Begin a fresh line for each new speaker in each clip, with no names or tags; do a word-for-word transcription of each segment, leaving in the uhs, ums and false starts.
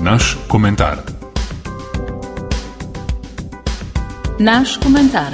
Naš komentar.
Naš komentar.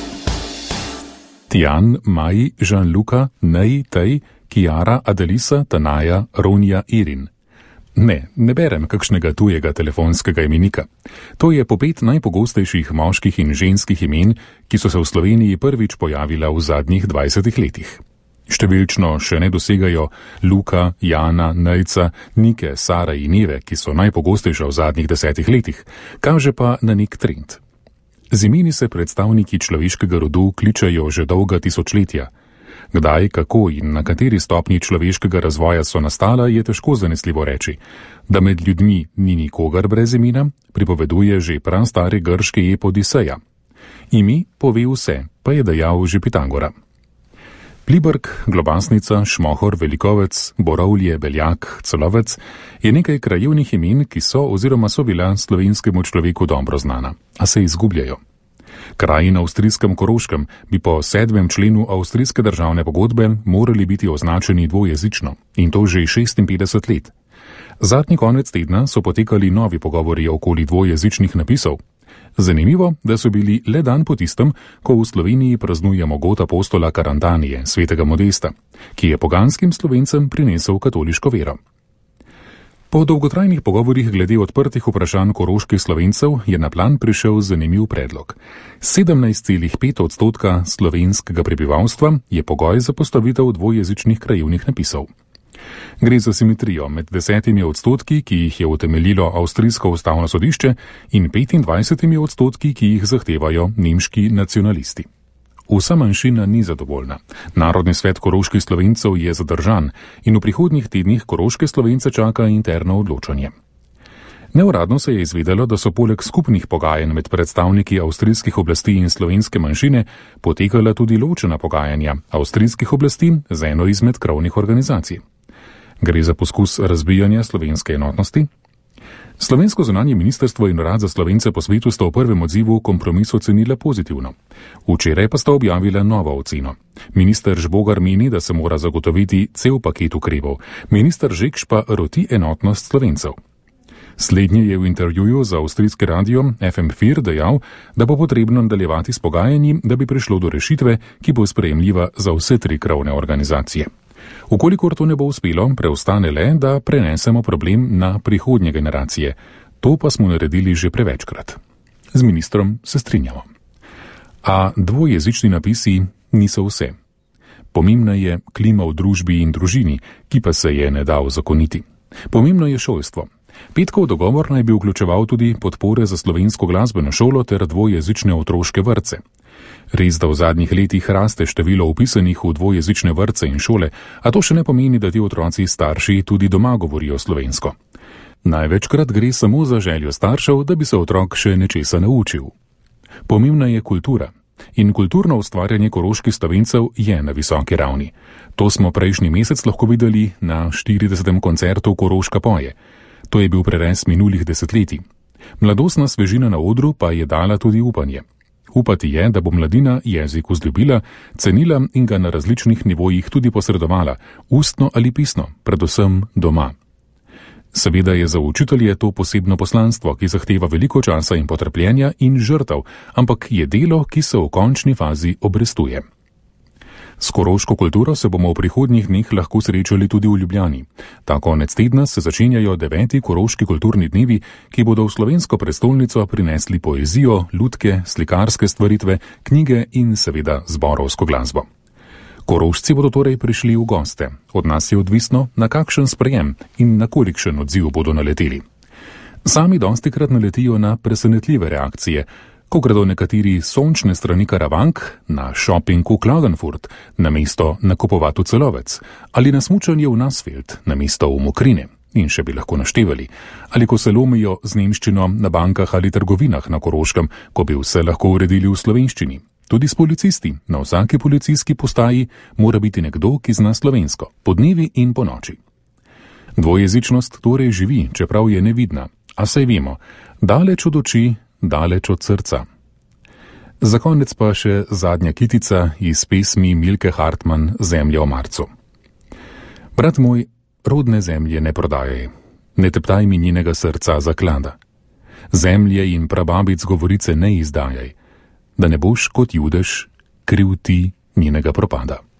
Tian, Mai, Jean-Luca, Nei, Tej, Chiara, Adelisa, Tanaja, Ronja, Irin. Ne, ne berem kakšnega tujega telefonskega imenika. To je po pet najpogostejših moških in ženskih imen, ki so se v Sloveniji prvič pojavila v zadnjih dvajsetih letih. Številčno še ne dosegajo Luka, Jana, Nejca, Nike, Sara in Eve, ki so najpogostejša v zadnjih desetih letih, kaže pa na nek trend. Z imeni se predstavniki človeškega rodu kličajo že dolga tisočletja. Kdaj, kako in na kateri stopnji človeškega razvoja so nastala, je težko zanesljivo reči. Da med ljudmi ni nikogar brez imena, pripoveduje že prastari grški ep Odiseja. Ime pove vse, pa je dejal že Pitagora. Pliberk, Globasnica, Šmohor, Velikovec, Borovlje, Beljak, Celovec je nekaj krajevnih imen, ki so oziroma so bila slovenskemu človeku dobro znana, a se izgubljajo. Kraji na avstrijskem Koroškem bi po sedmem členu avstrijske državne pogodbe morali biti označeni dvojezično, in to že šestinpetdeset let. Zadnji konec tedna so potekali novi pogovori okoli dvojezičnih napisov. Zanimivo, da so bili le dan po tistem, ko v Sloveniji praznujemo god apostola Karantanije, svetega Modesta, ki je poganskim Slovencem prinesel katoliško vero. Po dolgotrajnih pogovorih glede odprtih vprašanj koroških Slovencev je na plan prišel zanimiv predlog. sedemnajst celih pet odstotka slovenskega prebivalstva je pogoj za postavitev dvojezičnih krajevnih napisov. Gre za simetrijo med desetimi odstotki, ki jih je utemeljilo avstrijsko ustavno sodišče, in petindvajsetimi odstotki, ki jih zahtevajo nemški nacionalisti. Vsa manjšina ni zadovoljna. Narodni svet koroških Slovencev je zadržan in v prihodnjih tednih koroške Slovence čaka interno odločanje. Neuradno se je izvedelo, da so poleg skupnih pogajanj med predstavniki avstrijskih oblasti in slovenske manjšine potekala tudi ločena pogajanja avstrijskih oblasti z eno izmed krovnih organizacij. Gre za poskus razbijanja slovenske enotnosti? Slovensko zunanje ministrstvo in Urad za Slovence po svetu sta v prvem odzivu kompromis ocenila pozitivno. Včeraj pa sta objavila novo oceno. Minister Žbogar meni, da se mora zagotoviti cel paket ukrepov, minister Žekš pa roti enotnost Slovencev. Slednji je v intervjuju za avstrijski radio ef em štiri dejal, da bo potrebno nadaljevati s pogajanji, da bi prišlo do rešitve, ki bo sprejemljiva za vse tri krovne organizacije. Ukolikor to ne bo uspelo, preostane le, da prenesemo problem na prihodnje generacije. To pa smo naredili že prevečkrat. Z ministrom se strinjamo. A dvojezični napisi niso vse. Pomembna je klima v družbi in družini, ki pa se je ne da uzakoniti. Pomembno je šolstvo. Petkov dogovor naj bi vključeval tudi podpore za slovensko glasbeno šolo ter dvojezične otroške vrtce. Res, da v zadnjih letih raste število vpisanih v dvojezične vrtce in šole, a to še ne pomeni, da ti otroci starši tudi doma govorijo slovensko. Največkrat gre samo za željo staršev, da bi se otrok še nečesa naučil. Pomembna je kultura. In kulturno ustvarjanje koroških Slovencev je na visoki ravni. To smo prejšnji mesec lahko videli na štiridesetem koncertu Koroška poje. To je bil prerez minulih desetletij. Mladostna svežina na odru pa je dala tudi upanje. Upati je, da bo mladina jezik vzljubila, cenila in ga na različnih nivojih tudi posredovala, ustno ali pisno, predvsem doma. Seveda je za učitelje to posebno poslanstvo, ki zahteva veliko časa in potrpljenja in žrtev, ampak je delo, ki se v končni fazi obrestuje. S koroško kulturo se bomo v prihodnjih dneh lahko srečali tudi v Ljubljani. Ta konec tedna se začenjajo deveti koroški kulturni dnevi, ki bodo v slovensko prestolnico prinesli poezijo, lutke, slikarske stvaritve, knjige in seveda zborovsko glasbo. Korošci bodo torej prišli v goste. Od nas je odvisno, na kakšen sprejem in na kolikšen odziv bodo naleteli. Sami dostikrat naletijo na presenetljive reakcije, ko gredo nekateri sončne strani Karavank na šoping v Klagenfurt, namesto nakupovati v Celovec, ali na smučanje v Nasfeld, namesto v Mokrine, in še bi lahko naštevali, ali ko se lomijo z nemščino na bankah ali trgovinah na Koroškem, ko bi vse lahko uredili v slovenščini. Tudi s policisti, na vsaki policijski postaji mora biti nekdo, ki zna slovensko, po dnevi in po noči. Dvojezičnost torej živi, čeprav je nevidna, a saj vemo, daleč od oči, daleč od srca. Za konec pa še zadnja kitica iz pesmi Milke Hartmann Zemlja v marcu. Brat moj, rodne zemlje ne prodajaj. Ne teptaj mi njenega srca zaklada. Zemlje in prababic govorice ne izdajaj, da ne boš kot Judež kriv ti njenega propada.